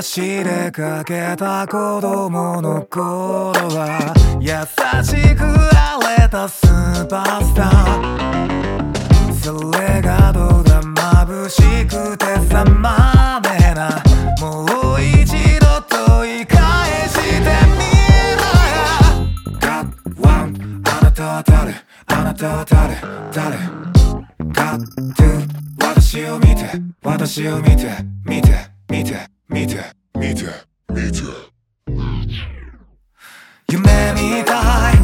走れかけた子供の頃は優しくあれたスーパースター、それがどうだ眩しくてさまめな、もう一度問い返してみろよ。Got one あなたは誰、あなたは誰、誰 Got two 私を見て、私を見て、見て、見て、見て、見て、見て、夢みたい